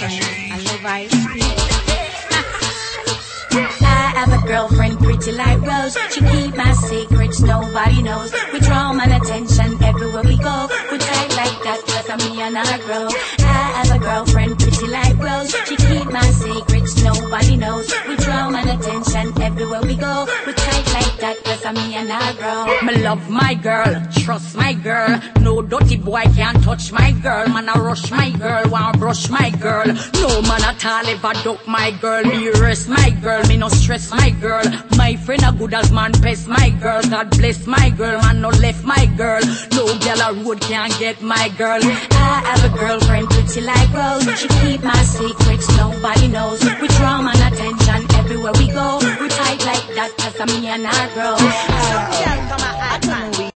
girlfriend. I love ice cream. I have a girlfriend pretty like Rose. She keep my secrets, nobody knows. We draw my attention everywhere we go. We tight like that, cause I'm me and I grow. I have a girlfriend pretty like Rose. She keep my secrets, nobody knows. We draw my attention everywhere we go. We tight like that, cause I'm me and I grow. Me love my girl, trust my girl. No dirty boy can touch my girl. Man I rush my girl, want brush my girl. No man at all ever duck my girl. Me rest my girl, me no stress my girl. My friend a good as man pest my girl. God bless my girl, man no left my girl. No girl a road can't get my girl. I have a girlfriend pretty like Rose. She keep my secrets, nobody knows. We draw my attention everywhere we go. We tight like that, cause I'm me and I grow.